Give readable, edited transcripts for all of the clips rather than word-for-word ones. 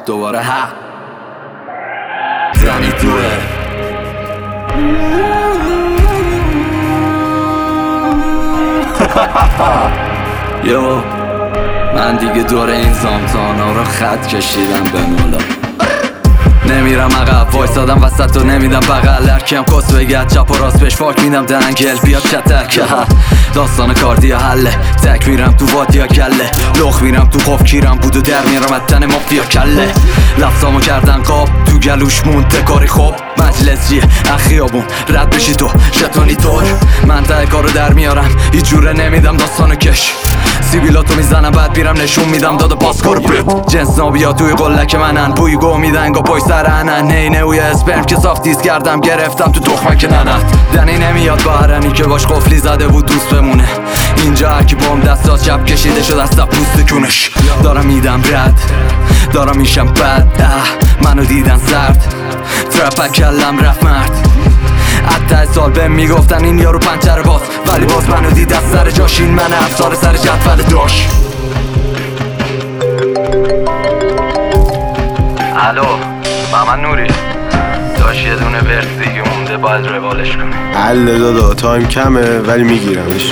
دوباره زنی توه یو من دیگه دور این زامتانا رو خط کشیدم به مولا نمیرم عقب وایسادم وسط و نمیدم بغل هرکیم کس بگد چپ و راست بهش فاک میدم دنگل بیاد چتک داستان کاردی حله تک میرم تو وادیا کله لخ میرم تو خوف کیرم بود و در میرم اتن مافیا کله لفظامو کردن قاب تو گلوش مونده کاری خوب مجلسیه اخیابون رد بشی تو شتونی طور من ته کارو در میارم هیچ جوره نمیدم داستانو کش سیبیلاتو میزنم بعد میرم نشون میدم داده پاسکارو بپ جنس نابیا توی قلک منن بوی گو میدن گو پای سرنن نینه اوی اسپرم که سافتیز کردم گرفتم تو تخمک ننت دنی نمیاد با هرنی که باش قفلی زده بود دوست بمونه اینجا هرکی بام دستات جب کشیده شد از پوست کونش دارم میدم رد دارم میشم بد منو دیدن سرد ترپک کلم رفت مرد حتی سال بهم میگفتن این یارو پنچر باز ولی باز منو دید از سر جاش این من افسار سر جدول داش الو محمد نوری داشت یه دونه ورس دیگه مونده باید روالش کنه حل دادا تایم کمه ولی میگیرمش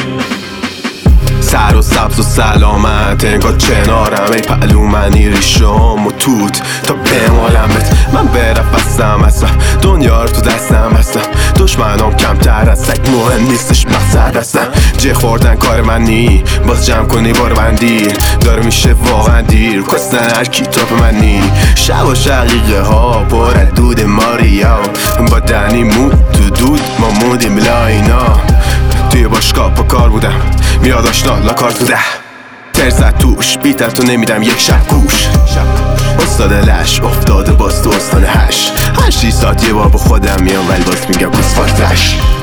سر و سبز و سلامت انگار کنارم ای پهلو منی ریشام و توت تا بمالمت من برفستم اصلا دنیا رو تو دستم هستم دشمنام کمتر از سگ مهم نیستش مقصد هستم جه خوردن کار من نی باز جمع کنی بار بندیر داره میشه واقعا دیر کستن هر کتاب من نی شب و شقیقه ها پر دود ماریا با دنی مود تو دود ما مودیم لاینا توی باشگاه پا کار بودم میاد آشنا لاکار تو ده ترزت توش بیتر تو نمیدم یک شب گوش استاد لش افتاده باز تو استان هش 8 ساعت یه بار با خودم میام ولی باز میگم کس فارتش